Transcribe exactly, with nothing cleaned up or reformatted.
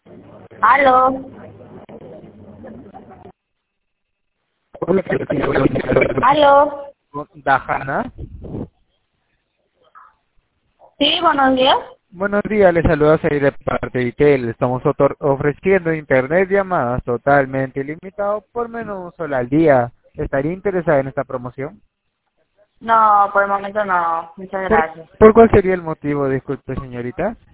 Aló. Hola, Aló. Dajana. Sí, buenos días. Buenos días, les saluda Said de parte de Itel. Estamos otor- ofreciendo internet llamadas totalmente ilimitado por menos un solo al día. ¿Estaría interesada en esta promoción? No, por el momento no. Muchas ¿Por, gracias. ¿Por cuál sería el motivo? Disculpe, señorita.